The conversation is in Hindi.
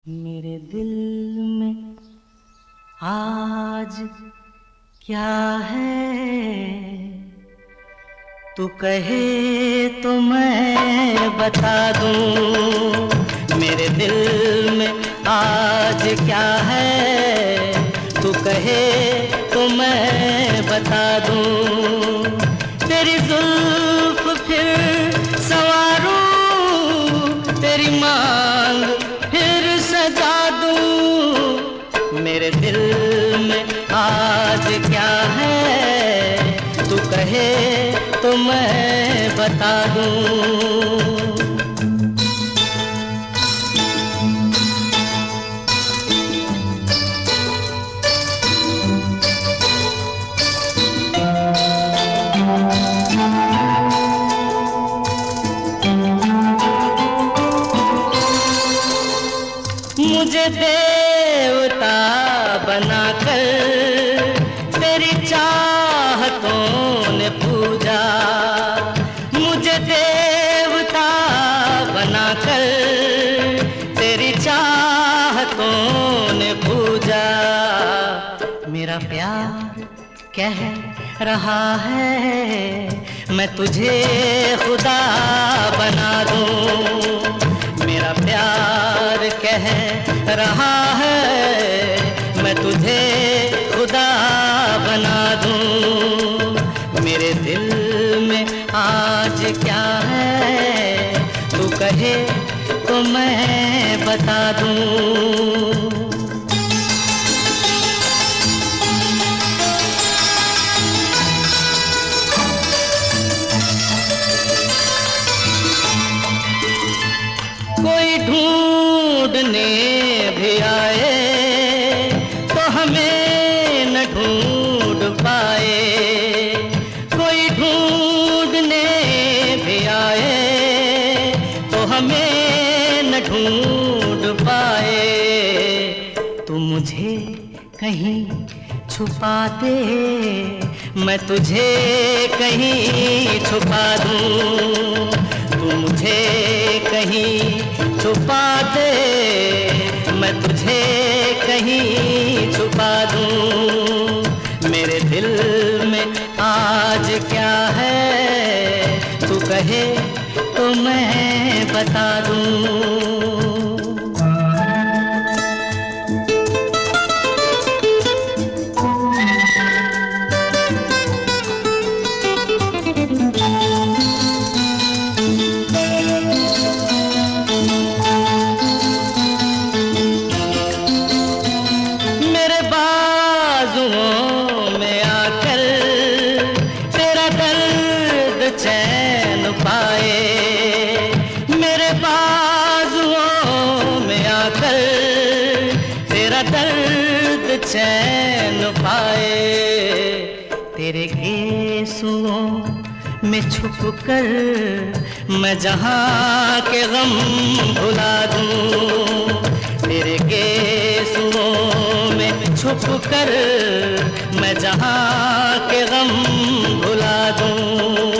मेरे दिल में आज क्या है, तू कहे तो मैं बता दूं। मेरे दिल में आज क्या है, तू कहे तो मैं बता दूं। तेरी जुल्फ फिर संवारूं, तेरी मांग फिर सजा दूं। मेरे दिल में आज क्या है, तू कहे तो मैं बता दूं। मुझे देवता बनाकर तेरी चाहतों ने पूजा। मुझे देवता बनाकर तेरी चाहतों ने पूजा। मेरा प्यार कह रहा है, मैं तुझे खुदा बना दूं। मेरा प्यार कह रहा है, मैं तुझे खुदा बना दूं। मेरे दिल में आज क्या है, तू कहे तो मैं बता दूं। कोई ढूंढने भी आए तो हमें न ढूंढ पाए। कोई ढूंढने भी आए तो हमें न ढूंढ पाए। तू मुझे कहीं छुपा दे, मैं तुझे कहीं छुपा दूं। तू मुझे कहीं छुपा दे, मैं तुझे कहीं छुपा दूं। मेरे दिल में आज क्या है, तू कहे तो मैं बता दूं। चैन पाए मेरे बाजुओं में आकर, तेरा दर्द चैन पाए। तेरे गेसुओं में छुप कर मैं जहां के गम भुला दूं। तेरे गेसुओं में छुप कर मैं जहां के गम भुला दूं।